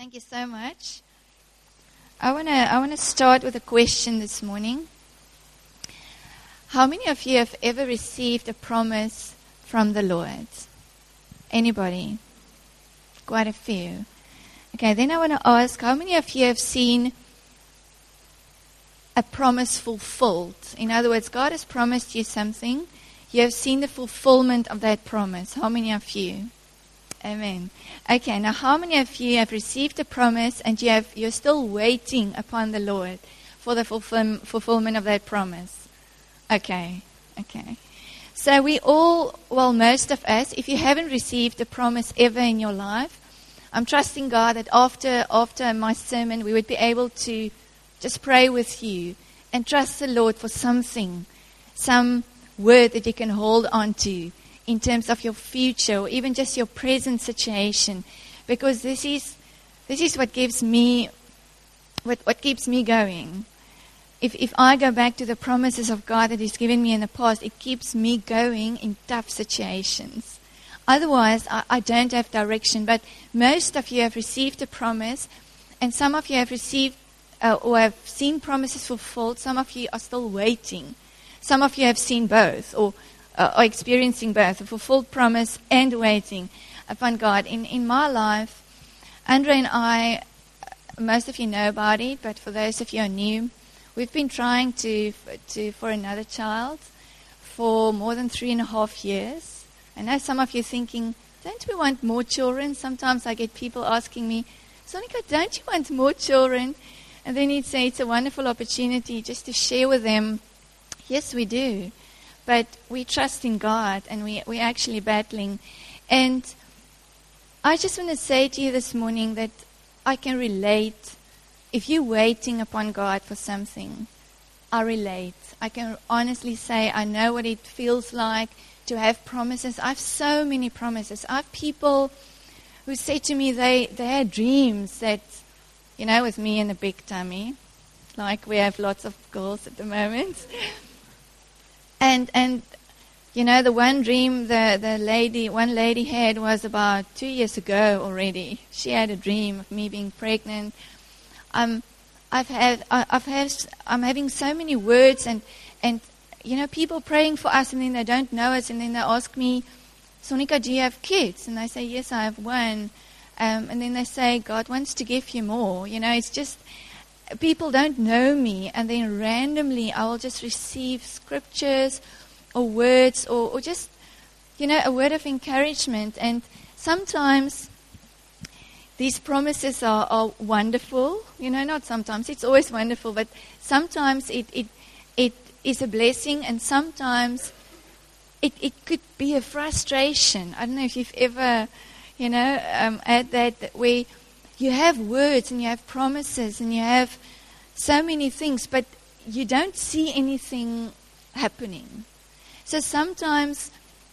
Thank you so much. I want to start with a question this morning. How many of you have ever received a promise from the Lord? Anybody? Quite a few. Okay, then I want to ask, how many of you have seen a promise fulfilled? In other words, God has promised you something. You have seen the fulfillment of that promise. How many of you? Amen. Okay, now how many of you have received a promise and you're still waiting upon the Lord for the fulfillment of that promise? Okay. So we all, well, most of us, if you haven't received a promise ever in your life, I'm trusting God that after my sermon we would be able to just pray with you and trust the Lord for something, some word that you can hold on to in terms of your future or even just your present situation, because this is what gives me what keeps me going. If I go back to the promises of God that He's given me in the past, it keeps me going in tough situations. Otherwise, I don't have direction. But most of you have received a promise, and some of you have received or have seen promises fulfilled. Some of you are still waiting. Some of you have seen both or are experiencing both, a fulfilled promise and waiting upon God. In my life, Andre and I, most of you know about it, but for those of you who are new, we've been trying for another child for more than 3.5 years. I know some of you thinking, don't we want more children? Sometimes I get people asking me, Sonika, don't you want more children? And then he'd say it's a wonderful opportunity just to share with them. Yes, we do. But we trust in God, and we're actually battling. And I just want to say to you this morning that I can relate. If you're waiting upon God for something, I relate. I can honestly say I know what it feels like to have promises. I have so many promises. I have people who say to me they had dreams that, with me in a big tummy, like we have lots of girls at the moment. And the one dream one lady had was about 2 years ago already. She had a dream of me being pregnant. I'm having so many words and people praying for us, and then they don't know us, and then they ask me, Sonika, do you have kids? And I say, yes, I have one. And then they say, God wants to give you more. It's just people don't know me, and then randomly I will just receive scriptures or words or just, a word of encouragement. And sometimes these promises are wonderful. Not sometimes. It's always wonderful, but sometimes it is a blessing, and sometimes it could be a frustration. I don't know if you've ever, had that where you have words and you have promises and you have so many things, but you don't see anything happening. So sometimes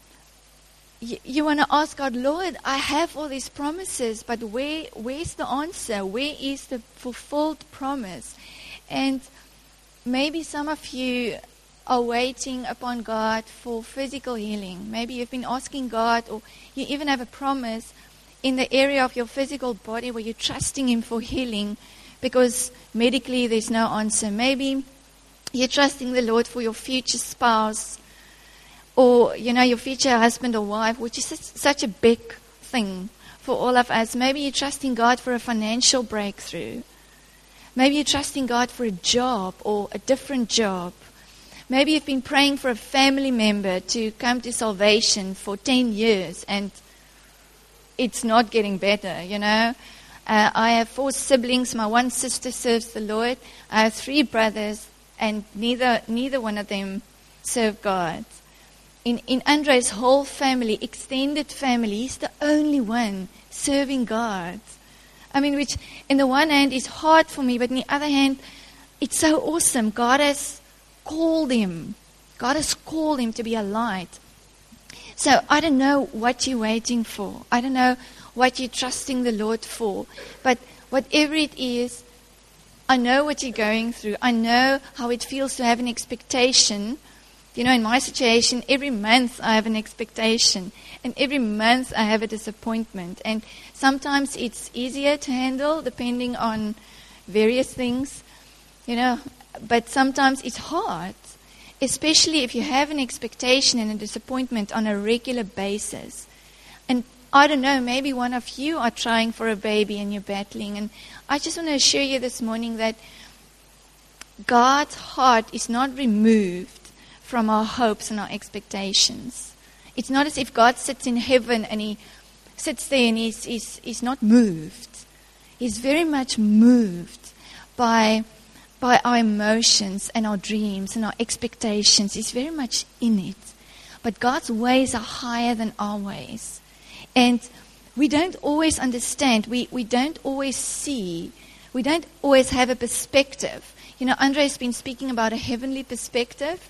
you want to ask God, Lord, I have all these promises, but where's the answer? Where is the fulfilled promise? And maybe some of you are waiting upon God for physical healing. Maybe you've been asking God, or you even have a promise in the area of your physical body where you're trusting Him for healing because medically there's no answer. Maybe you're trusting the Lord for your future spouse or, your future husband or wife, which is such a big thing for all of us. Maybe you're trusting God for a financial breakthrough. Maybe you're trusting God for a job or a different job. Maybe you've been praying for a family member to come to salvation for 10 years and it's not getting better, I have 4 siblings. My one sister serves the Lord. I have 3 brothers, and neither one of them serve God. In Andre's whole family, extended family, he's the only one serving God. Which in the one hand is hard for me, but in the other hand, it's so awesome. God has called him. God has called him to be a light. So I don't know what you're waiting for. I don't know what you're trusting the Lord for. But whatever it is, I know what you're going through. I know how it feels to have an expectation in my situation, every month I have an expectation. And every month I have a disappointment. And sometimes it's easier to handle depending on various things, But sometimes it's hard, especially if you have an expectation and a disappointment on a regular basis. And I don't know, maybe one of you are trying for a baby and you're battling. And I just want to assure you this morning that God's heart is not removed from our hopes and our expectations. It's not as if God sits in heaven and he sits there and he's not moved. He's very much moved by our emotions and our dreams and our expectations. He's very much in it. But God's ways are higher than our ways. And we don't always understand. We don't always see. We don't always have a perspective. Andre has been speaking about a heavenly perspective.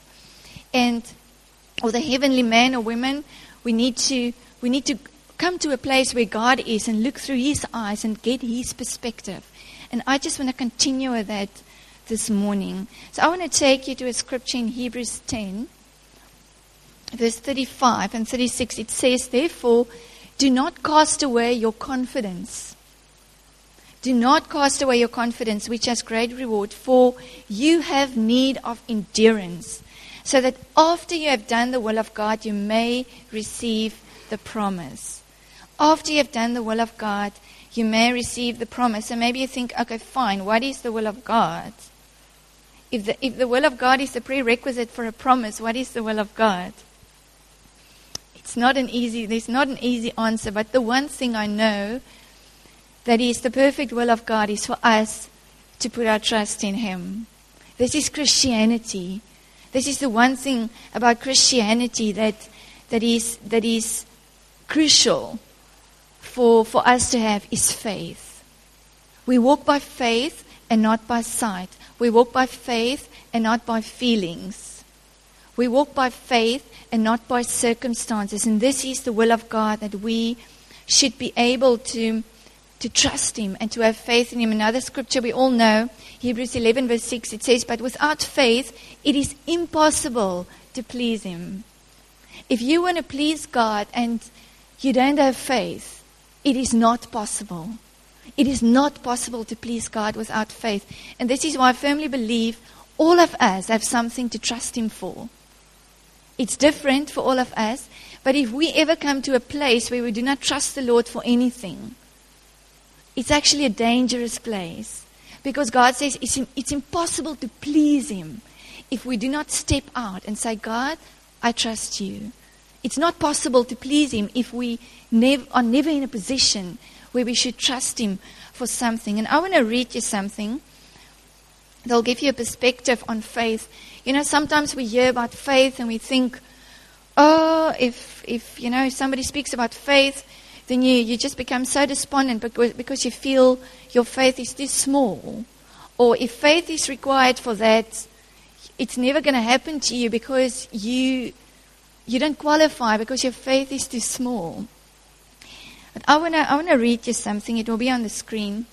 Or the heavenly man or woman, we need to come to a place where God is and look through His eyes and get His perspective. And I just want to continue with that this morning. So I want to take you to a scripture in Hebrews 10, verse 35 and 36. It says, "Therefore, do not cast away your confidence. Do not cast away your confidence, which has great reward, for you have need of endurance, so that after you have done the will of God, you may receive the promise." After you have done the will of God, you may receive the promise. So maybe you think, okay, fine, what is the will of God? If the will of God is the prerequisite for a promise, what is the will of God? There's not an easy answer, but the one thing I know that is the perfect will of God is for us to put our trust in Him. This is Christianity. This is the one thing about Christianity that is crucial for us to have is faith. We walk by faith and not by sight. We walk by faith and not by feelings. We walk by faith and not by circumstances. And this is the will of God, that we should be able to trust Him and to have faith in Him. Another scripture we all know, Hebrews 11 verse 6, it says, "But without faith, it is impossible to please Him." If you want to please God and you don't have faith, it is not possible. It is not possible to please God without faith. And this is why I firmly believe all of us have something to trust Him for. It's different for all of us, but if we ever come to a place where we do not trust the Lord for anything, it's actually a dangerous place. Because God says it's impossible to please Him if we do not step out and say, "God, I trust you." It's not possible to please Him if we are never in a position where we should trust Him for something. And I want to read you something that'll give you a perspective on faith. Sometimes we hear about faith and we think, if somebody speaks about faith, then you just become so despondent because you feel your faith is too small. Or if faith is required for that, it's never going to happen to you because you don't qualify because your faith is too small. But I want to read you something. It will be on the screen.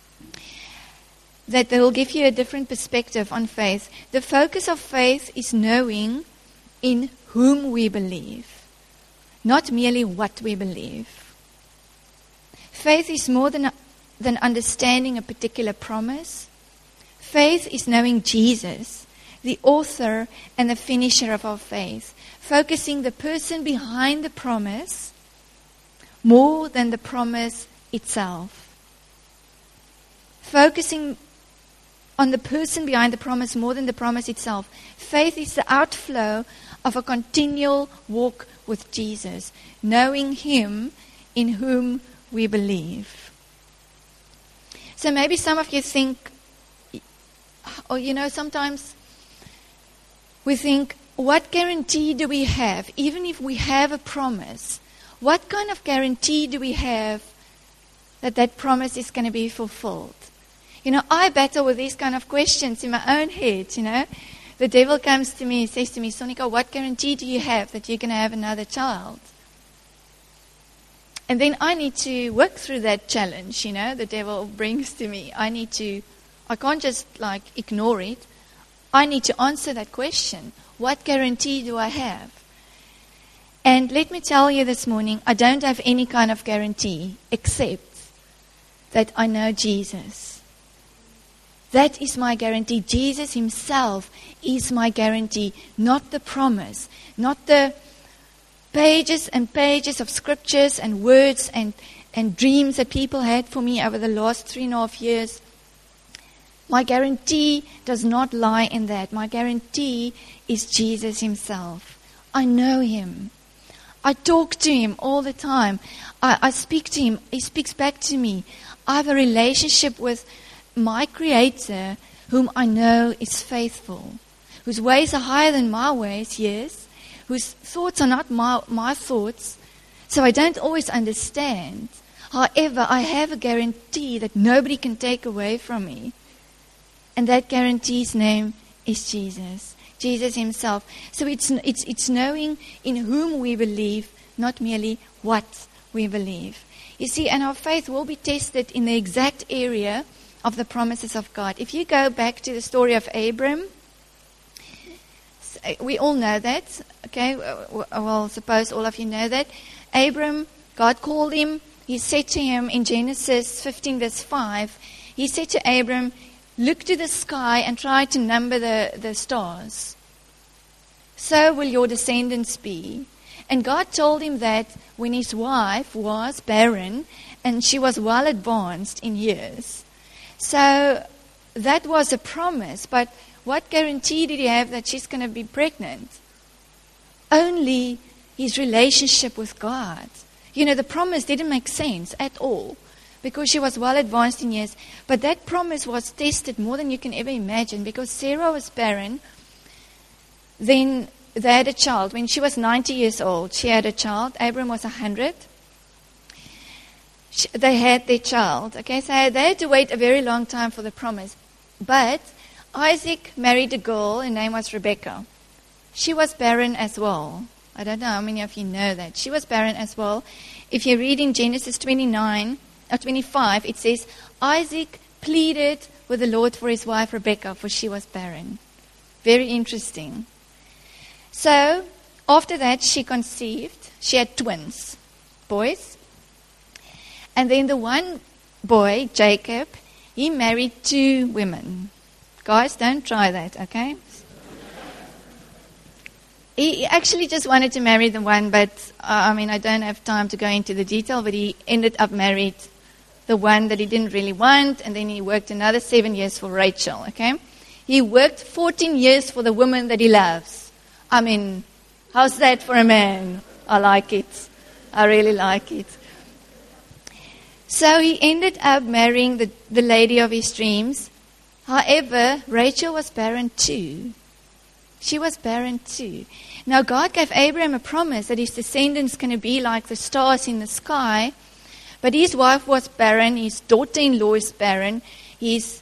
That will give you a different perspective on faith. The focus of faith is knowing in whom we believe, not merely what we believe. Faith is more than understanding a particular promise. Faith is knowing Jesus, the author and the finisher of our faith, focusing the person behind the promise more than the promise itself. Focusing on the person behind the promise more than the promise itself. Faith is the outflow of a continual walk with Jesus, knowing Him in whom we believe. So maybe some of you think, or sometimes we think, what guarantee do we have? Even if we have a promise, what kind of guarantee do we have that that promise is going to be fulfilled? I battle with these kind of questions in my own head, The devil comes to me and says to me, "Sonika, what guarantee do you have that you're going to have another child?" And then I need to work through that challenge, the devil brings to me. I can't just ignore it. I need to answer that question. What guarantee do I have? And let me tell you this morning, I don't have any kind of guarantee except that I know Jesus. That is my guarantee. Jesus himself is my guarantee, not the promise, not the pages and pages of scriptures and words and dreams that people had for me over the last 3.5 years. My guarantee does not lie in that. My guarantee is Jesus himself. I know him. I talk to him all the time. I speak to him. He speaks back to me. I have a relationship with my Creator, whom I know is faithful, whose ways are higher than my ways, yes, whose thoughts are not my thoughts, so I don't always understand. However, I have a guarantee that nobody can take away from me, and that guarantee's name is Jesus. Jesus himself. So it's knowing in whom we believe, not merely what we believe. You see, and our faith will be tested in the exact area of the promises of God. If you go back to the story of Abram, we all know that, okay? Well, suppose all of you know that. Abram, God called him. He said to him in Genesis 15 verse 5, he said to Abram, look to the sky and try to number the stars. So will your descendants be. And God told him that when his wife was barren and she was well advanced in years. So that was a promise. But what guarantee did he have that she's going to be pregnant? Only his relationship with God. You know, the promise didn't make sense at all, because she was well advanced in years. But that promise was tested more than you can ever imagine, because Sarah was barren. Then they had a child. When she was 90 years old, she had a child. Abram was 100. They had their child. Okay, so they had to wait a very long time for the promise. But Isaac married a girl, her name was Rebekah. She was barren as well. I don't know how many of you know that. She was barren as well. If you read in Genesis 25, it says, Isaac pleaded with the Lord for his wife Rebekah, for she was barren. Very interesting. So, after that, she conceived. She had twins, boys. And then the one boy, Jacob, he married 2 women. Guys, don't try that, okay? He actually just wanted to marry the one, but I don't have time to go into the detail, but he ended up married the one that he didn't really want, and then he worked another 7 years for Rachel, okay? He worked 14 years for the woman that he loves. How's that for a man? I like it. I really like it. So he ended up marrying the lady of his dreams. However, Rachel was barren too. She was barren too. Now God gave Abraham a promise that his descendants going to be like the stars in the sky. But his wife was barren. His daughter-in-law is barren. He's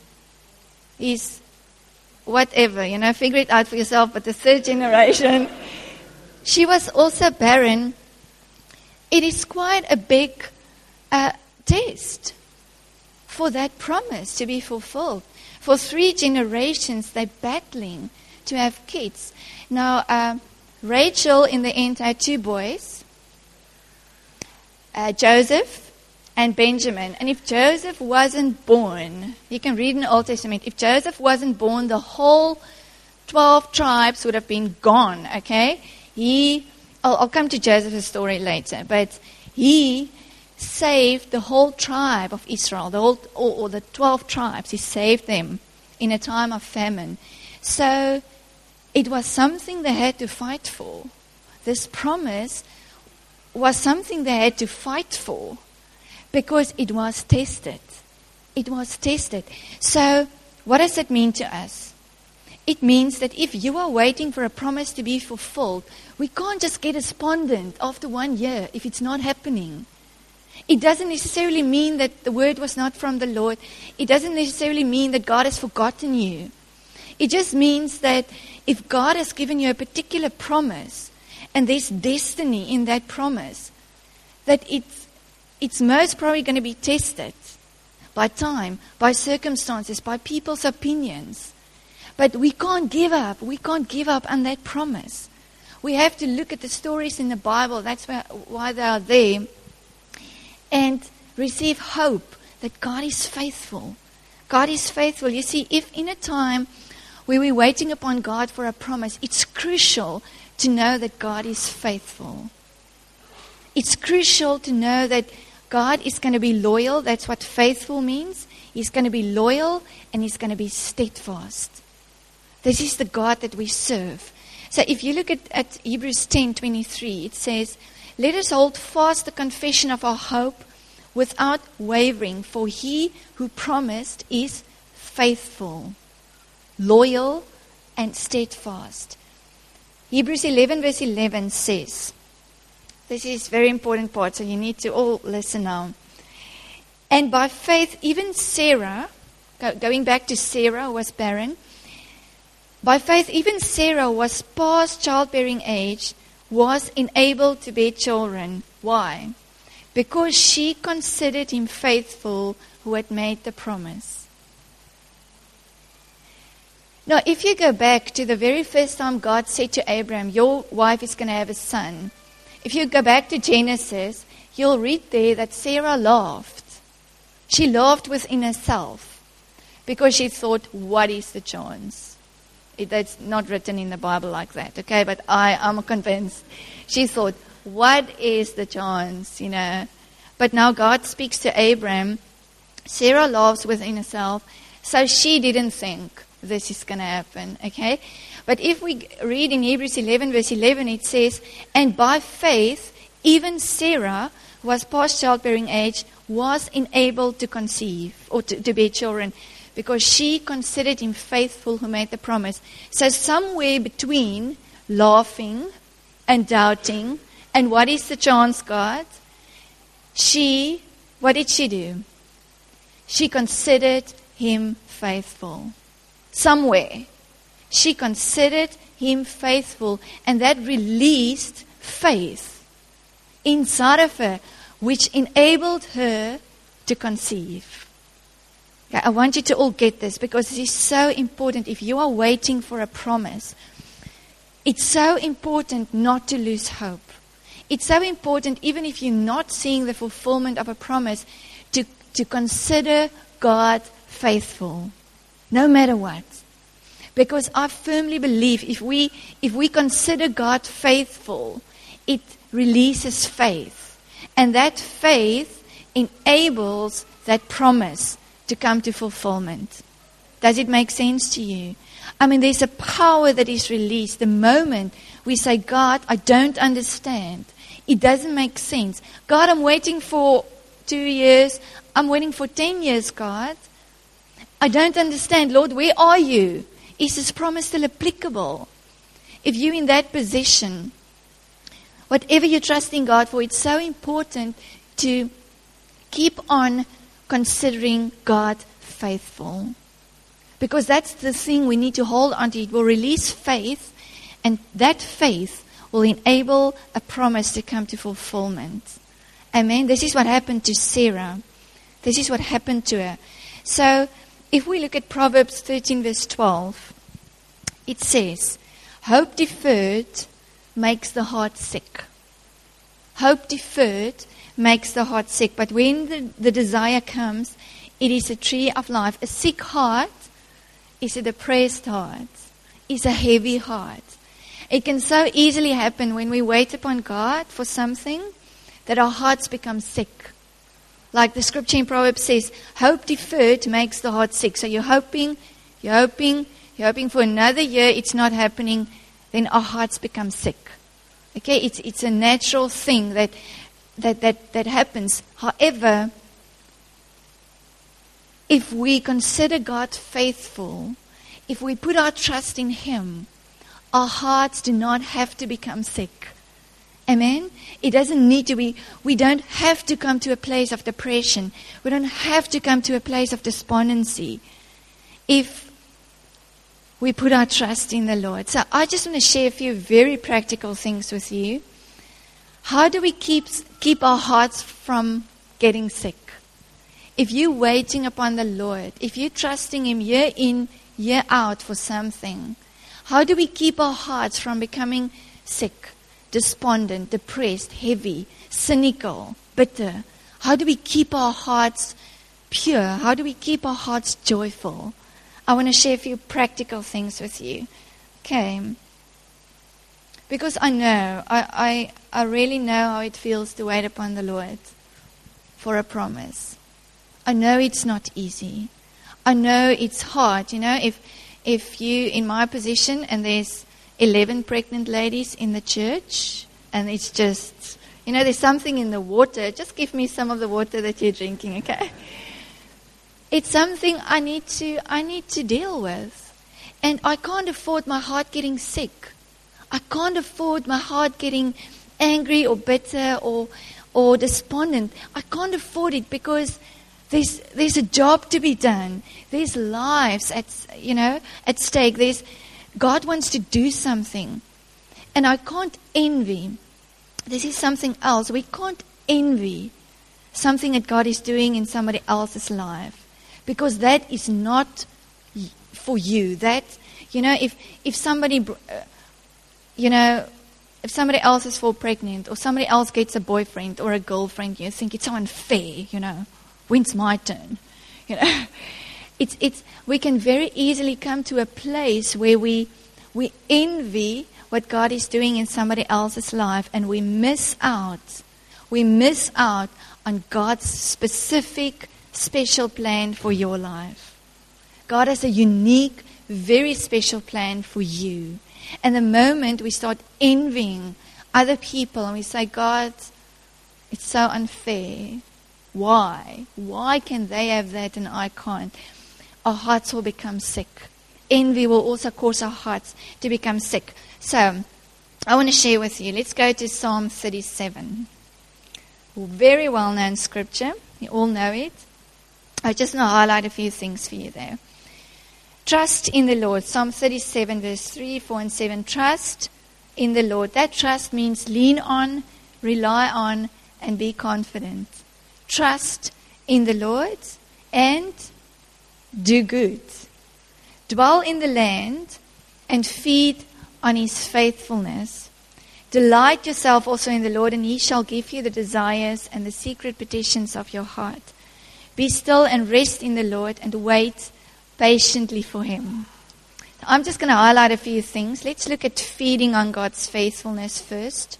whatever, figure it out for yourself. But the 3rd generation, she was also barren. It is quite a big test for that promise to be fulfilled. For 3 generations, they're battling to have kids. Now, Rachel in the end had 2 boys, Joseph and Benjamin. And if Joseph wasn't born, you can read in the Old Testament, if Joseph wasn't born, the whole 12 tribes would have been gone, okay? I'll come to Joseph's story later, but he saved the whole tribe of Israel, the 12 tribes. He saved them in a time of famine. So it was something they had to fight for. This promise was something they had to fight for because it was tested. It was tested. So what does it mean to us? It means that if you are waiting for a promise to be fulfilled, we can't just get despondent after 1 year if it's not happening. It doesn't necessarily mean that the word was not from the Lord. It doesn't necessarily mean that God has forgotten you. It just means that if God has given you a particular promise and there's destiny in that promise, that it's most probably going to be tested by time, by circumstances, by people's opinions. But we can't give up. We can't give up on that promise. We have to look at the stories in the Bible. That's why they are there. And receive hope that God is faithful. God is faithful. You see, if in a time where we're waiting upon God for a promise, it's crucial to know that God is faithful. It's crucial to know that God is going to be loyal. That's what faithful means. He's going to be loyal and He's going to be steadfast. This is the God that we serve. So if you look at Hebrews 10:23, it says, "Let us hold fast the confession of our hope without wavering, for He who promised is faithful, loyal, and steadfast." Hebrews 11 verse 11 says, this is a very important part, so you need to all listen now. "And by faith, even Sarah," going back to Sarah who was barren, "by faith, even Sarah was past childbearing age, was enabled to bear children." Why? Because she considered him faithful who had made the promise. Now, if you go back to the very first time God said to Abraham, "Your wife is going to have a son." If you go back to Genesis, you'll read there that Sarah laughed. She laughed within herself because she thought, what is the chance? That's not written in the Bible like that, okay? But I am convinced. She thought, what is the chance, But now God speaks to Abraham. Sarah laughs within herself, so she didn't think this is going to happen, okay? But if we read in Hebrews 11 verse 11, it says, "And by faith, even Sarah, who was past childbearing age, was enabled to conceive," or to bear children, "because she considered him faithful who made the promise." So somewhere between laughing and doubting, and what is the chance, God? What did she do? She considered him faithful. Somewhere, she considered him faithful, and that released faith inside of her, which enabled her to conceive. Okay, I want you to all get this, because this is so important. If you are waiting for a promise, it's so important not to lose hope. It's so important, even if you're not seeing the fulfillment of a promise, to consider God faithful, no matter what. Because I firmly believe if we consider God faithful, it releases faith. And that faith enables that promise to come to fulfillment. Does it make sense to you? I mean, there's a power that is released the moment we say, "God, I don't understand. It doesn't make sense. God, I'm waiting for 2 years. I'm waiting for 10 years, God. I don't understand. Lord, where are you? Is this promise still applicable?" If you're in that position, whatever you're trusting God for, it's so important to keep on considering God faithful. Because that's the thing we need to hold on to. It will release faith, and that faith will enable a promise to come to fulfillment. Amen. This is what happened to Sarah. This is what happened to her. So, if we look at Proverbs 13 verse 12, it says, "Hope deferred makes the heart sick." Hope deferred makes the heart sick. But when the desire comes, it is a tree of life. A sick heart is a depressed heart, is a heavy heart. It can so easily happen when we wait upon God for something that our hearts become sick. Like the scripture in Proverbs says, hope deferred makes the heart sick. So you're hoping for another year, it's not happening, then our hearts become sick. Okay, it's a natural thing that happens. However, if we consider God faithful, if we put our trust in Him, our hearts do not have to become sick. Amen? It doesn't need to be. We don't have to come to a place of depression. We don't have to come to a place of despondency if we put our trust in the Lord. So I just want to share a few very practical things with you. How do we keep our hearts from getting sick? If you're waiting upon the Lord, if you're trusting Him year in, year out for something? How do we keep our hearts from becoming sick, despondent, depressed, heavy, cynical, bitter? How do we keep our hearts pure? How do we keep our hearts joyful? I want to share a few practical things with you. Okay. Because I know, I really know how it feels to wait upon the Lord for a promise. I know it's not easy. I know it's hard. You know, if you in my position and there's 11 pregnant ladies in the church and it's just, you know, there's something in the water, just give me some of the water that you're drinking, okay? It's something I need to deal with. And I can't afford my heart getting sick. I can't afford my heart getting angry or bitter or despondent. I can't afford it because there's a job to be done. There's lives at stake. God wants to do something. And I can't envy. This is something else. We can't envy something that God is doing in somebody else's life. Because that is not for you. That, you know, if somebody, if somebody else is fall pregnant or somebody else gets a boyfriend or a girlfriend, you think it's so unfair, you know. When's my turn? You know, we can very easily come to a place where we envy what God is doing in somebody else's life, and we miss out. We miss out on God's specific, special plan for your life. God has a unique, very special plan for you. And the moment we start envying other people and we say, God, it's so unfair. Why? Why can they have that and I can't? Our hearts will become sick. Envy will also cause our hearts to become sick. So, I want to share with you. Let's go to Psalm 37. Very well-known scripture. You all know it. I just want to highlight a few things for you there. Trust in the Lord. Psalm 37, verse 3, 4, and 7. Trust in the Lord. That trust means lean on, rely on, and be confident. Trust in the Lord and do good. Dwell in the land and feed on His faithfulness. Delight yourself also in the Lord, and He shall give you the desires and the secret petitions of your heart. Be still and rest in the Lord and wait patiently for Him. I'm just going to highlight a few things. Let's look at feeding on God's faithfulness first.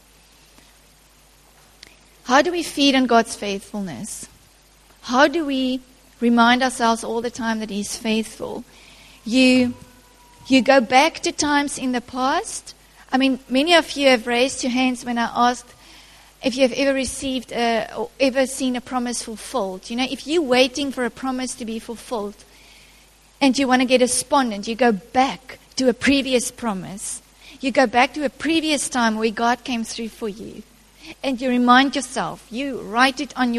How do we feed on God's faithfulness? How do we remind ourselves all the time that He's faithful? You go back to times in the past. I mean, many of you have raised your hands when I asked if you have ever received or ever seen a promise fulfilled. You know, if you're waiting for a promise to be fulfilled and you want to get despondent, you go back to a previous promise. You go back to a previous time where God came through for you. And you remind yourself, you write it down,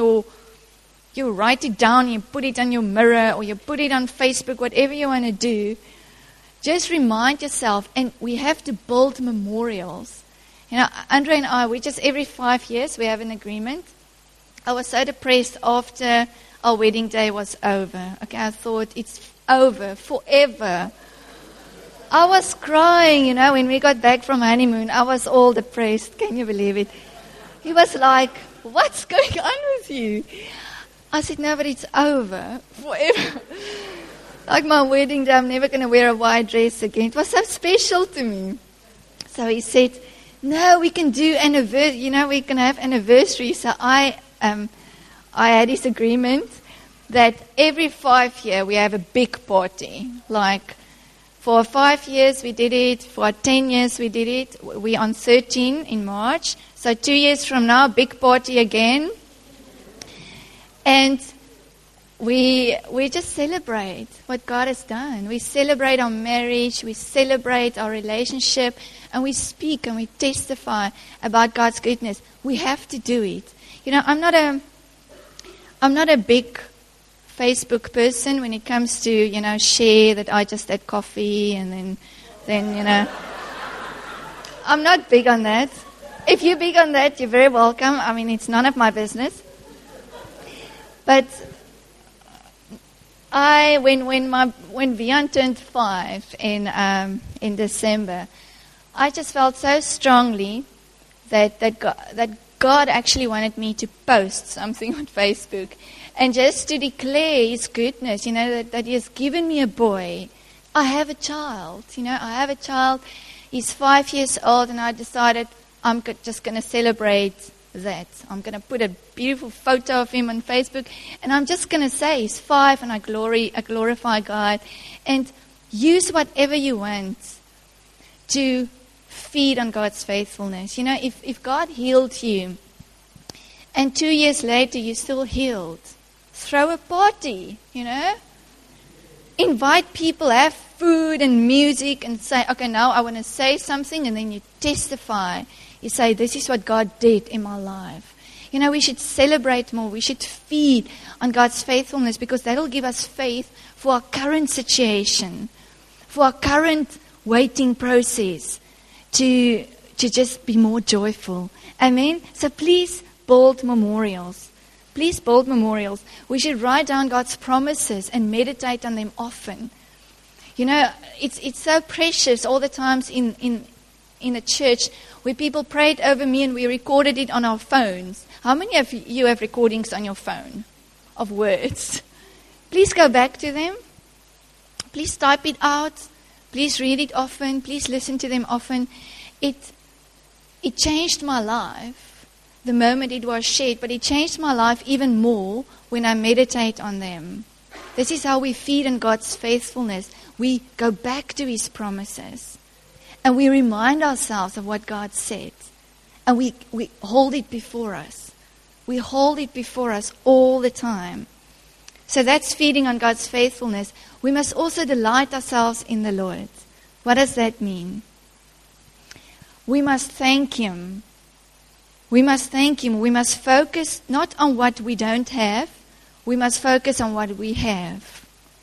you put it on your mirror, or you put it on Facebook, whatever you want to do. Just remind yourself, and we have to build memorials. You know, Andre and I, we just every 5 years we have an agreement. I was so depressed after our wedding day was over. Okay, I thought it's over forever. I was crying, you know, when we got back from honeymoon. I was all depressed. Can you believe it? He was like, what's going on with you? I said, no, but it's over forever. Like my wedding day, I'm never going to wear a white dress again. It was so special to me. So he said, no, we can do anniversary. You know, we can have anniversary. So I had this agreement that every 5 years we have a big party. Like for 5 years we did it. For 10 years we did it. We're on 13 in March. So 2 years from now, big party again. And we just celebrate what God has done. We celebrate our marriage. We celebrate our relationship. And we speak and we testify about God's goodness. We have to do it. You know, I'm not a big Facebook person when it comes to, you know, share that I just had coffee and then you know. I'm not big on that. If you're big on that, you're very welcome. I mean, it's none of my business. But when Vian turned 5 in December, I just felt so strongly that God actually wanted me to post something on Facebook and just to declare His goodness, that He has given me a boy. I have a child, I have a child. He's 5 years old, and I decided I'm just going to celebrate that. I'm going to put a beautiful photo of him on Facebook, and I'm just going to say He's 5, and I glorify God, and use whatever you want to feed on God's faithfulness. If God healed you, and 2 years later you're still healed, throw a party, Invite people, have food and music, and say, okay, now I want to say something, and then you testify. You say, this is what God did in my life. We should celebrate more. We should feed on God's faithfulness, because that will give us faith for our current situation, for our current waiting process, to just be more joyful. Amen? So please build memorials. Please build memorials. We should write down God's promises and meditate on them often. It's so precious all the times in a church where people prayed over me and we recorded it on our phones. How many of you have recordings on your phone of words? Please go back to them. Please type it out. Please read it often. Please listen to them often. It changed my life the moment it was shared, but it changed my life even more when I meditate on them. This is how we feed on God's faithfulness. We go back to His promises, and we remind ourselves of what God said, and we hold it before us. We hold it before us all the time. So that's feeding on God's faithfulness. We must also delight ourselves in the Lord. What does that mean? We must thank Him. We must thank Him. We must focus not on what we don't have. We must focus on what we have.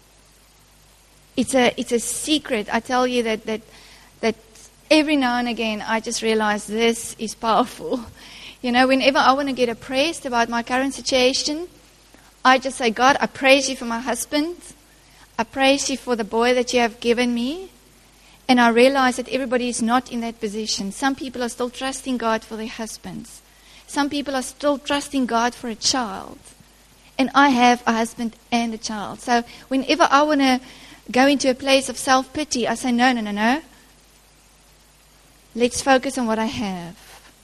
It's a secret. I tell you that every now and again I just realize this is powerful. Whenever I want to get oppressed about my current situation, I just say, God, I praise You for my husband. I praise You for the boy that You have given me. And I realize that everybody is not in that position. Some people are still trusting God for their husbands. Some people are still trusting God for a child. And I have a husband and a child. So whenever I want to go into a place of self-pity, I say, no. Let's focus on what I have.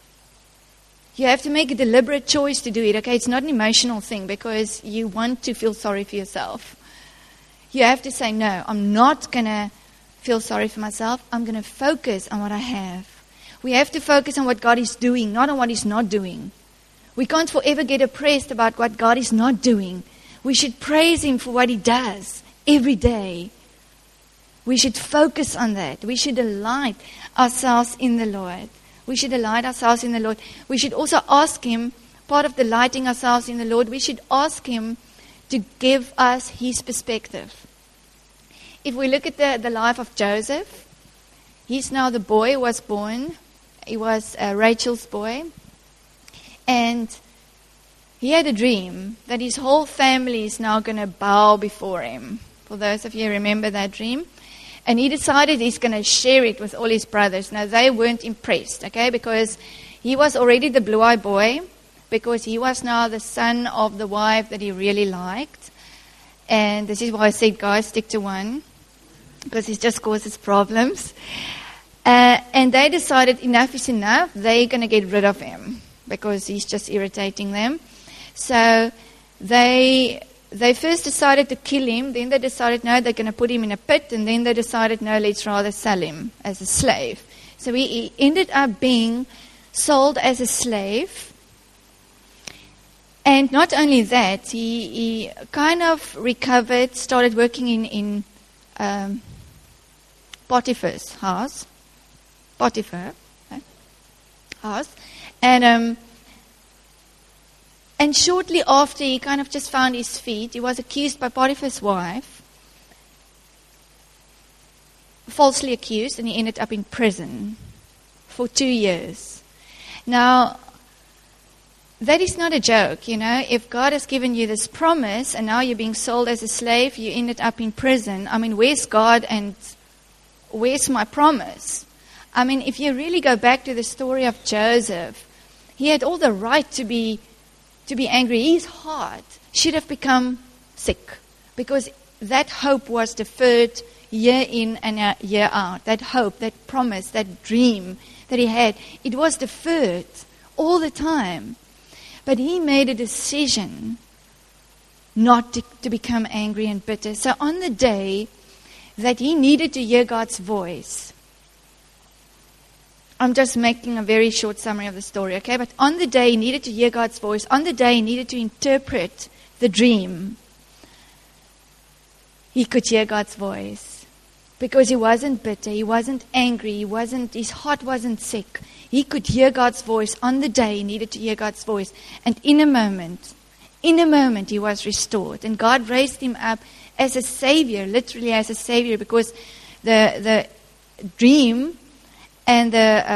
You have to make a deliberate choice to do it, okay? It's not an emotional thing because you want to feel sorry for yourself. You have to say, no, I'm not going to feel sorry for myself. I'm going to focus on what I have. We have to focus on what God is doing, not on what He's not doing. We can't forever get oppressed about what God is not doing. We should praise Him for what He does every day. We should focus on that. We should delight ourselves in the Lord. We should delight ourselves in the Lord. We should also ask Him, part of delighting ourselves in the Lord, we should ask Him to give us His perspective. If we look at the life of Joseph, he's now the boy who was born. He was Rachel's boy. And he had a dream that his whole family is now going to bow before him. For those of you who remember that dream. And he decided he's going to share it with all his brothers. Now, they weren't impressed, okay, because he was already the blue-eyed boy, because he was now the son of the wife that he really liked. And this is why I said, guys, stick to one, because it just causes problems. And they decided enough is enough. They're going to get rid of him because he's just irritating them. So they first decided to kill him. Then they decided, no, they're going to put him in a pit. And then they decided, no, let's rather sell him as a slave. So he ended up being sold as a slave. And not only that, he kind of recovered, started working in Potiphar's house. House. And shortly after, he kind of just found his feet. He was accused by Potiphar's wife, falsely accused, and he ended up in prison for 2 years. Now, that is not a joke, If God has given you this promise and now you're being sold as a slave, you ended up in prison. I mean, where's God and where's my promise? I mean, if you really go back to the story of Joseph, he had all the right to be angry. His heart should have become sick because that hope was deferred year in and year out. That hope, that promise, that dream that he had, it was deferred all the time. But he made a decision not to become angry and bitter. So on the day that he needed to hear God's voice, I'm just making a very short summary of the story, okay? But on the day he needed to hear God's voice, on the day he needed to interpret the dream, he could hear God's voice. Because he wasn't bitter, he wasn't angry, his heart wasn't sick. He could hear God's voice on the day he needed to hear God's voice. And in a moment, he was restored. And God raised him up as a savior, literally as a savior, because the dream and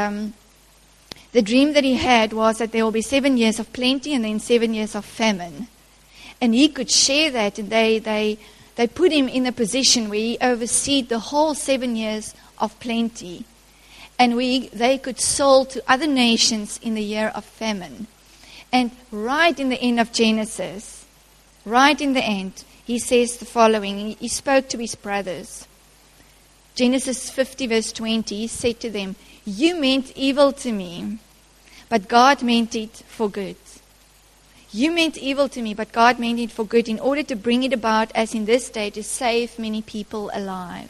the dream that he had was that there will be 7 years of plenty and then 7 years of famine. And he could share that, and they put him in a position where he overseed the whole 7 years of plenty. And they could sell to other nations in the year of famine. And right in the end of Genesis, right in the end, he says the following. He spoke to his brothers. Genesis 50 verse 20, he said to them, "You meant evil to me, but God meant it for good." You meant evil to me, but God meant it for good in order to bring it about, as in this day, to save many people alive.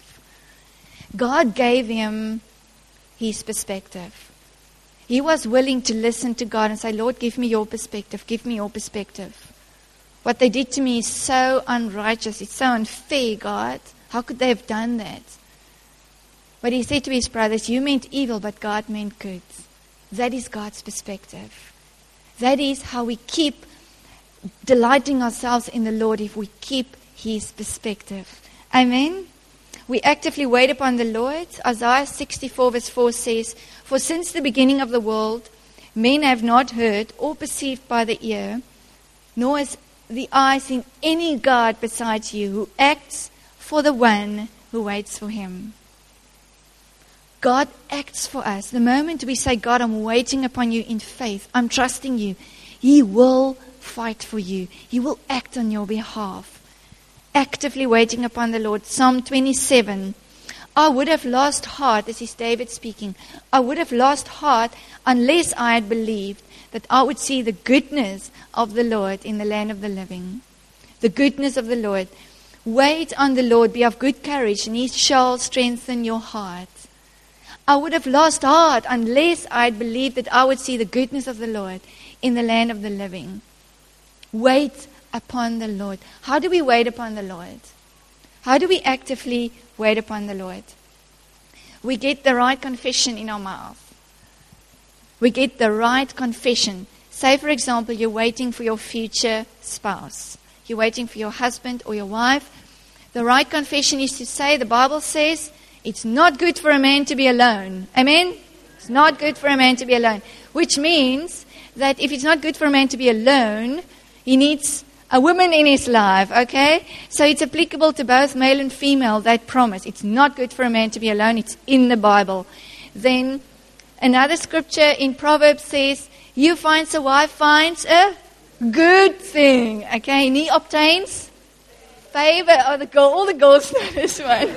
God gave him his perspective. He was willing to listen to God and say, "Lord, give me your perspective, give me your perspective. What they did to me is so unrighteous, it's so unfair, God. How could they have done that?" But he said to his brothers, "You meant evil, but God meant good." That is God's perspective. That is how we keep delighting ourselves in the Lord, if we keep his perspective. Amen. We actively wait upon the Lord. Isaiah 64 verse 4 says, "For since the beginning of the world, men have not heard or perceived by the ear, nor has the eye seen any God besides you, who acts for the one who waits for him." God acts for us. The moment we say, "God, I'm waiting upon you in faith, I'm trusting you," he will fight for you. He will act on your behalf. Actively waiting upon the Lord. Psalm 27. "I would have lost heart," this is David speaking, "I would have lost heart unless I had believed that I would see the goodness of the Lord in the land of the living." The goodness of the Lord. Wait on the Lord, be of good courage, and he shall strengthen your heart. I would have lost heart unless I had believed that I would see the goodness of the Lord in the land of the living. Wait upon the Lord. How do we wait upon the Lord? How do we actively wait upon the Lord? We get the right confession in our mouth. We get the right confession. Say, for example, you're waiting for your future spouse. You're waiting for your husband or your wife. The right confession is to say, the Bible says, it's not good for a man to be alone. Amen? It's not good for a man to be alone. Which means that if it's not good for a man to be alone, he needs a woman in his life, okay? So it's applicable to both male and female, that promise. It's not good for a man to be alone. It's in the Bible. Then another scripture in Proverbs says, "You finds a wife finds a good thing." Okay? And he obtains favor. Oh, all the girls know this one.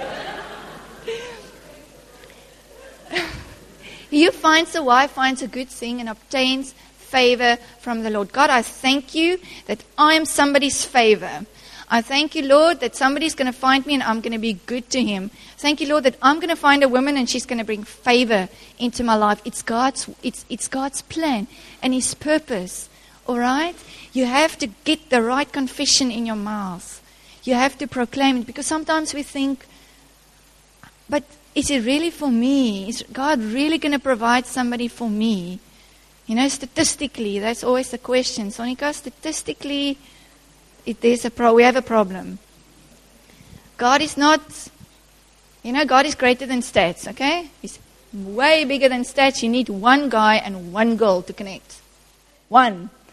"You finds a wife finds a good thing and obtains favor from the Lord." God, I thank you that I am somebody's favor. I thank you, Lord, that somebody's going to find me and I'm going to be good to him. Thank you, Lord, that I'm going to find a woman and she's going to bring favor into my life. It's God's plan and his purpose. All right? You have to get the right confession in your mouth. You have to proclaim it, because sometimes we think, but is it really for me? Is God really going to provide somebody for me? You know, statistically, that's always the question. Sonika, statistically, we have a problem. God is not, God is greater than stats, okay? He's way bigger than stats. You need one guy and one girl to connect. One.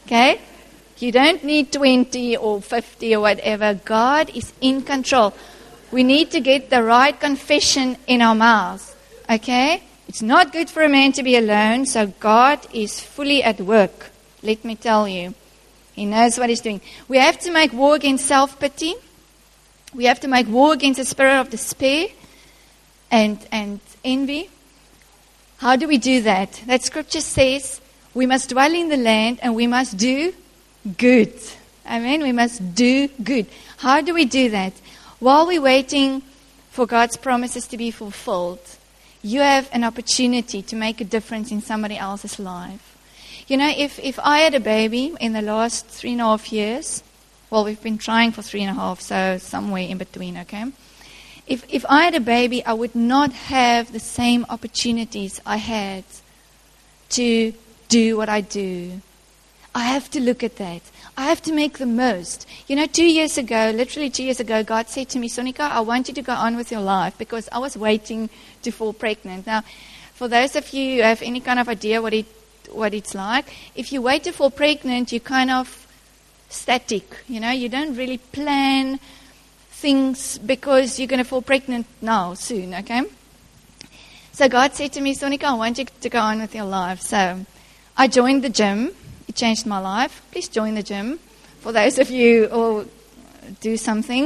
Okay? You don't need 20 or 50 or whatever. God is in control. We need to get the right confession in our mouths. Okay? It's not good for a man to be alone, so God is fully at work. Let me tell you. He knows what he's doing. We have to make war against self-pity. We have to make war against the spirit of despair and envy. How do we do that? That scripture says we must dwell in the land and we must do good. Amen. We must do good. How do we do that? While we're waiting for God's promises to be fulfilled, you have an opportunity to make a difference in somebody else's life. You know, if I had a baby in the last 3.5 years, well, we've been trying for 3.5, so somewhere in between, okay? If I had a baby, I would not have the same opportunities I had to do what I do. I have to look at that. I have to make the most. You know, 2 years ago, literally 2 years ago, God said to me, Sonika, I want you to go on with your life because I was waiting to fall pregnant. Now, for those of you who have any kind of idea what it's like, if you wait to fall pregnant, you're kind of static. You know, you don't really plan things because you're going to fall pregnant now, soon, okay? So God said to me, Sonika, I want you to go on with your life. So I joined the gym. It changed my life. Please join the gym. For those of you who do something.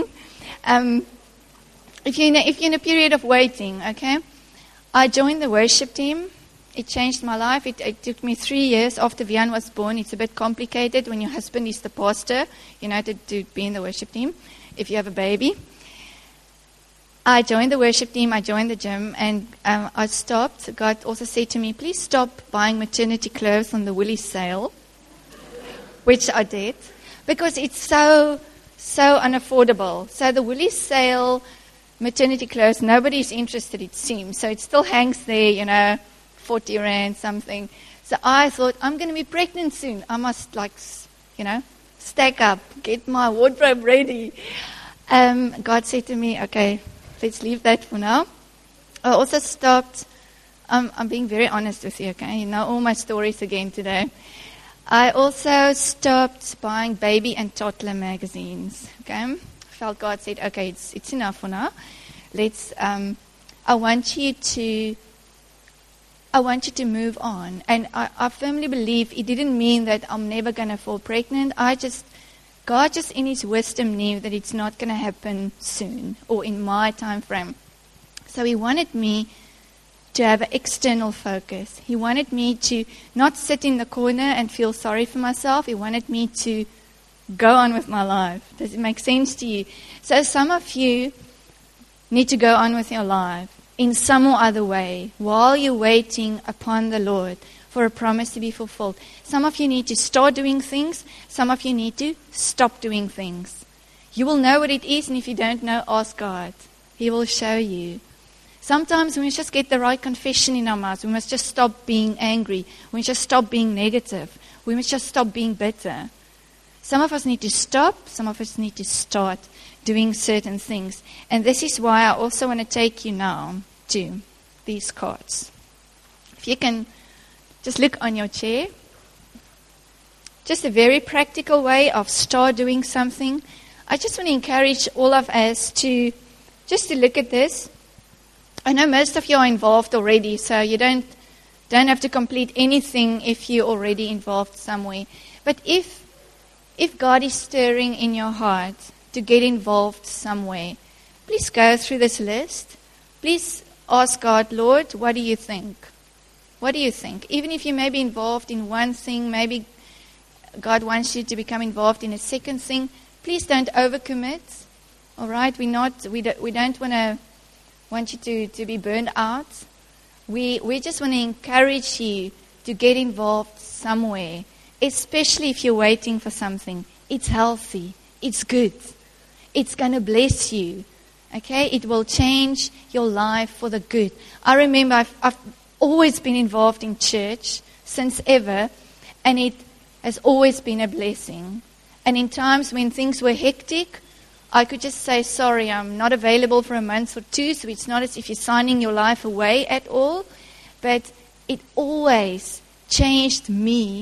If you're in a period of waiting, okay? I joined the worship team. It changed my life. It took me 3 years after Vian was born. It's a bit complicated when your husband is the pastor, you know, to be in the worship team if you have a baby. I joined the worship team. I joined the gym, and I stopped. God also said to me, please stop buying maternity clothes on the Woolies sale, which I did, because it's so unaffordable. So the Woolies sale, maternity clothes, nobody's interested, it seems. So it still hangs there, you know, 40 rand something. So I thought, I'm going to be pregnant soon. I must, stack up, get my wardrobe ready. God said to me, okay, let's leave that for now. I also stopped, I'm being very honest with you, okay? You know all my stories again today. I also stopped buying baby and toddler magazines, okay? I felt God said, okay, it's enough for now. I want you to move on. And I firmly believe it didn't mean that I'm never going to fall pregnant. God just in his wisdom knew that it's not going to happen soon or in my time frame. So he wanted me to have an external focus. He wanted me to not sit in the corner and feel sorry for myself. He wanted me to go on with my life. Does it make sense to you? So some of you need to go on with your life in some or other way while you're waiting upon the Lord for a promise to be fulfilled. Some of you need to start doing things. Some of you need to stop doing things. You will know what it is, and if you don't know, ask God. He will show you. Sometimes we must just get the right confession in our mouths. We must just stop being angry. We must just stop being negative. We must just stop being bitter. Some of us need to stop. Some of us need to start doing certain things. And this is why I also want to take you now to these cards. If you can just look on your chair. Just a very practical way of start doing something. I just want to encourage all of us to look at this. I know most of you are involved already, so you don't have to complete anything if you're already involved somewhere. But if God is stirring in your heart to get involved somewhere, please go through this list. Please ask God, Lord, what do you think? What do you think? Even if you may be involved in one thing, maybe God wants you to become involved in a second thing, please don't overcommit. All right? We don't want you to be burned out. We just want to encourage you to get involved somewhere, especially if you're waiting for something. It's healthy. It's good. It's going to bless you. Okay? It will change your life for the good. I remember I've always been involved in church since ever, and it has always been a blessing. And in times when things were hectic, I could just say, sorry, I'm not available for a month or two, so it's not as if you're signing your life away at all. But it always changed me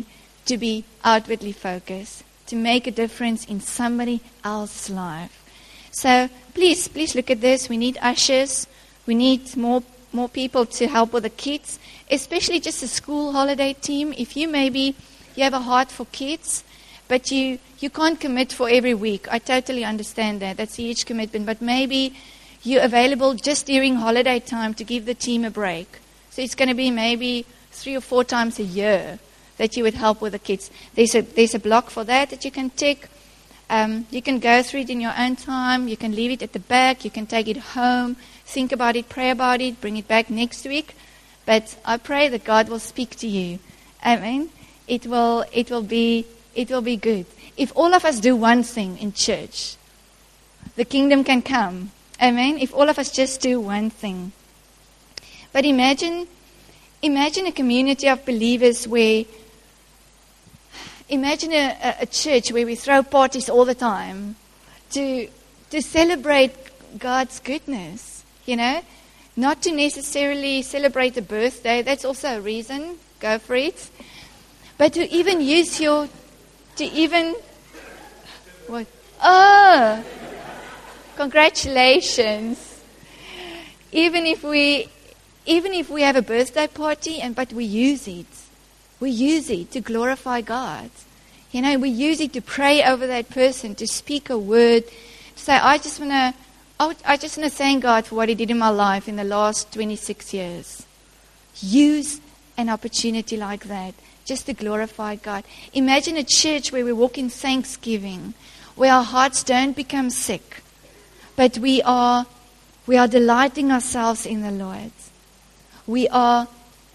to be outwardly focused, to make a difference in somebody else's life. So please look at this. We need ushers. We need more people to help with the kids, especially just the school holiday team. If you have a heart for kids, but you can't commit for every week. I totally understand that. That's a huge commitment. But maybe you're available just during holiday time to give the team a break. So it's going to be maybe 3 or 4 times a year that you would help with the kids. There's a block for that you can tick. You can go through it in your own time. You can leave it at the back. You can take it home. Think about it, pray about it, bring it back next week. But I pray that God will speak to you. Amen. It will be good. If all of us do one thing in church, the kingdom can come. Amen. If all of us just do one thing. But imagine a community of believers imagine a church where we throw parties all the time to celebrate God's goodness, not to necessarily celebrate a birthday. That's also a reason. Go for it. But to even what? Oh, congratulations. Even if we have a birthday party, but we use it to glorify God. We use it to pray over that person, to speak a word, to say, I just want to thank God for what He did in my life in the last 26 years. Use an opportunity like that just to glorify God. Imagine a church where we walk in thanksgiving, where our hearts don't become sick, but we are delighting ourselves in the Lord. We are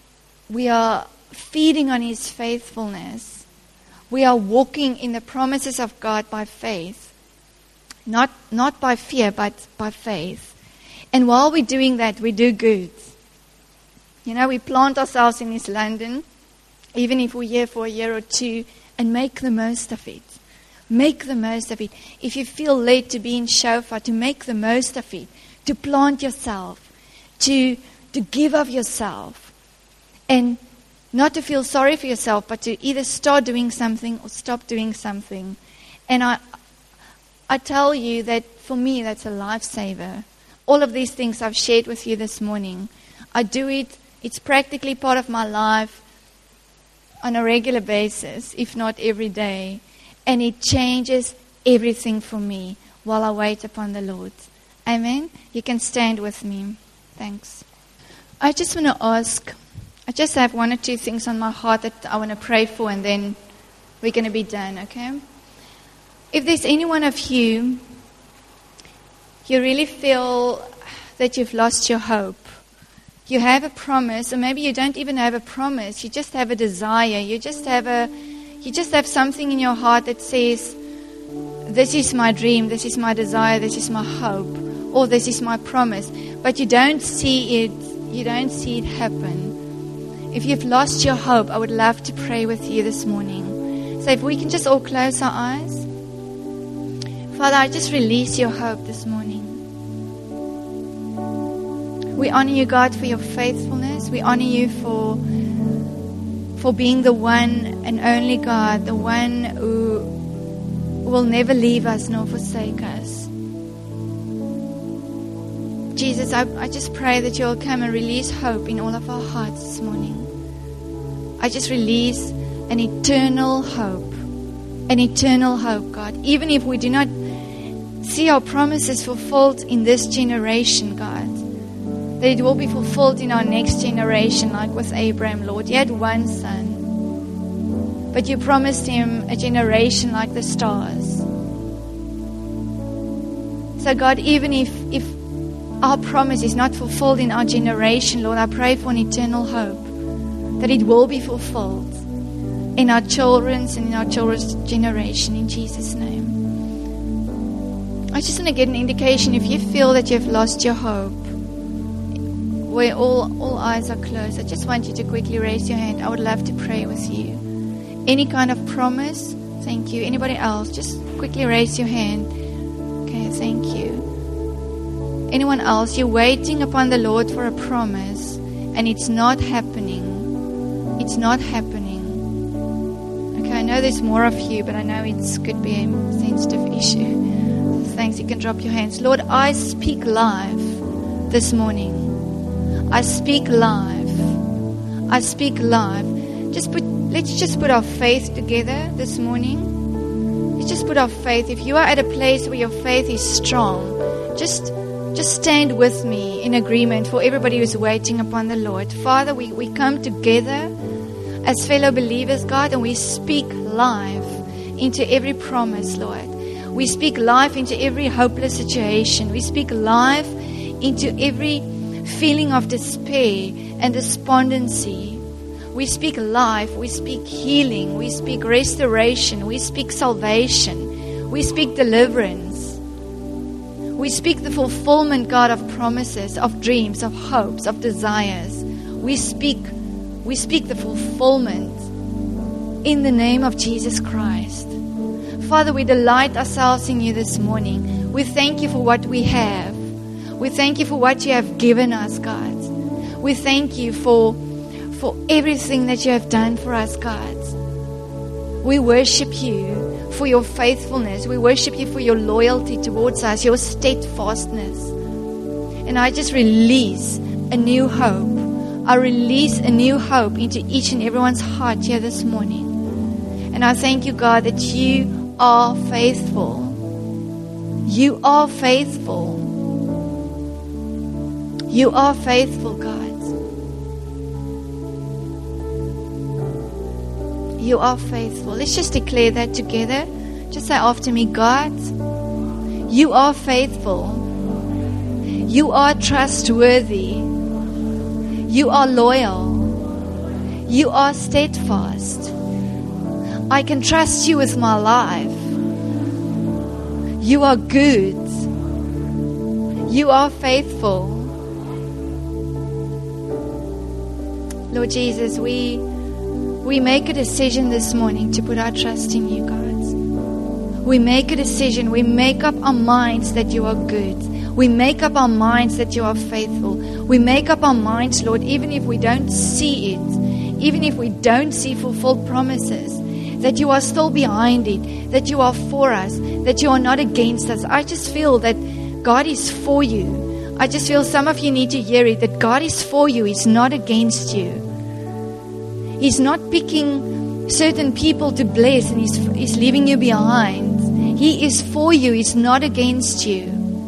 feeding on His faithfulness. We are walking in the promises of God by faith. Not by fear, but by faith. And while we're doing that, we do good. We plant ourselves in East London, even if we're here for a year or 2, and make the most of it. Make the most of it. If you feel led to be in Shofar, to make the most of it, to plant yourself, to give of yourself, and not to feel sorry for yourself, but to either start doing something or stop doing something. And I tell you that for me, that's a lifesaver. All of these things I've shared with you this morning, I do it. It's practically part of my life on a regular basis, if not every day. And it changes everything for me while I wait upon the Lord. Amen? You can stand with me. Thanks. I just want to ask, I just have 1 or 2 things on my heart that I want to pray for, and then we're going to be done, okay? If there's any one of you really feel that you've lost your hope, you have a promise, or maybe you don't even have a promise, you just have a desire, you just have something in your heart that says, this is my dream, this is my desire, this is my hope, or this is my promise, but you don't see it happen. If you've lost your hope, I would love to pray with you this morning. So if we can just all close our eyes. Father, I just release your hope this morning. We honor you, God, for your faithfulness. We honor you for being the one and only God, the one who will never leave us nor forsake us. Jesus, I just pray that you'll come and release hope in all of our hearts this morning. I just release an eternal hope, God. Even if we do not see our promises fulfilled in this generation, God, that it will be fulfilled in our next generation, like with Abraham, Lord. He had one son, but you promised him a generation like the stars. So God, even if our promise is not fulfilled in our generation, Lord, I pray for an eternal hope that it will be fulfilled in our children's and in our children's generation, in Jesus' name. I just want to get an indication if you feel that you've lost your hope, where all eyes are closed. I just want you to quickly raise your hand. I would love to pray with you. Any kind of promise? Thank you. Anybody else? Just quickly raise your hand. Okay, thank you. Anyone else? You're waiting upon the Lord for a promise and it's not happening. It's not happening. I know there's more of you, but I know it could be a sensitive issue. Thanks, you can drop your hands. Lord, I speak life this morning. I speak life. I speak life. Let's just put our faith together this morning. Let's just put our faith. If you are at a place where your faith is strong, just stand with me in agreement for everybody who's waiting upon the Lord. Father, we come together as fellow believers, God, and we speak life into every promise, Lord. We speak life into every hopeless situation. We speak life into every feeling of despair and despondency. We speak life. We speak healing. We speak restoration. We speak salvation. We speak deliverance. We speak the fulfillment, God, of promises, of dreams, of hopes, of desires. We speak the fulfillment in the name of Jesus Christ. Father, we delight ourselves in you this morning. We thank you for what we have. We thank you for what you have given us, God. We thank you for everything that you have done for us, God. We worship you for your faithfulness. We worship you for your loyalty towards us, your steadfastness. And I just release a new hope. I release a new hope into each and everyone's heart here this morning. And I thank you, God, that you are faithful. You are faithful. You are faithful, God. You are faithful. Let's just declare that together. Just say after me, God, you are faithful. You are trustworthy. You are loyal. You are steadfast. I can trust you with my life. You are good. You are faithful. Lord Jesus, we make a decision this morning to put our trust in you, God. We make a decision. We make up our minds that you are good. We make up our minds that you are faithful. We make up our minds, Lord, even if we don't see it, even if we don't see fulfilled promises, that you are still behind it, that you are for us, that you are not against us. I just feel that God is for you. I just feel some of you need to hear it, that God is for you. He's not against you. He's not picking certain people to bless and he's leaving you behind. He is for you. He's not against you.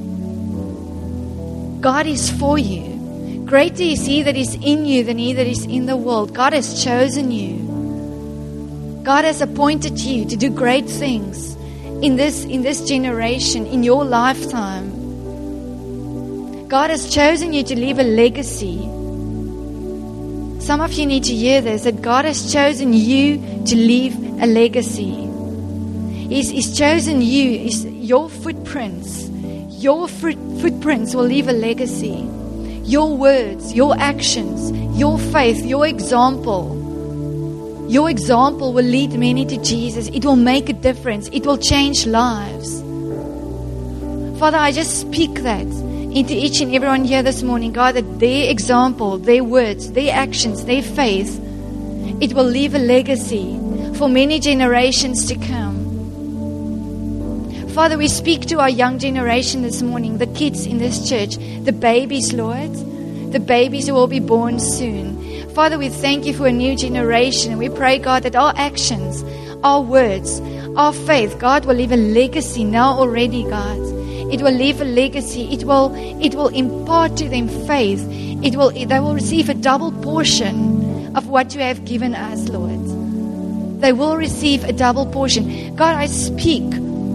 God is for you. Greater is He that is in you than he that is in the world. God has chosen you. God has appointed you to do great things in this generation, in your lifetime. God has chosen you to leave a legacy. Some of you need to hear this, that God has chosen you to leave a legacy. He's chosen you, your footprints. Your footprints will leave a legacy. Your words, your actions, your faith, your example. Your example will lead many to Jesus. It will make a difference. It will change lives. Father, I just speak that into each and everyone here this morning, God, that their example, their words, their actions, their faith, it will leave a legacy for many generations to come. Father, we speak to our young generation this morning, the kids in this church, the babies, Lord, the babies who will be born soon. Father, we thank you for a new generation. We pray, God, that our actions, our words, our faith, God, will leave a legacy now already, God. It will leave a legacy. It will impart to them faith. They will receive a double portion of what you have given us, Lord. They will receive a double portion. God, I speak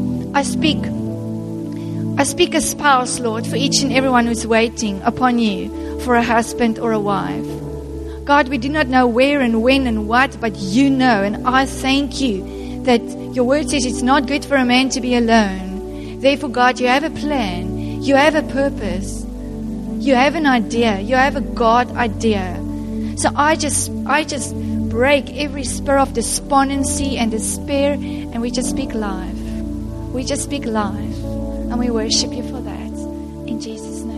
a spouse, Lord, for each and everyone who's waiting upon you for a husband or a wife. God, we do not know where and when and what, but you know. And I thank you that your word says it's not good for a man to be alone. Therefore, God, you have a plan. You have a purpose. You have an idea. You have a God idea. So I just break every spirit of despondency and despair, and we just speak life. We just speak life, and we worship you for that. In Jesus' name.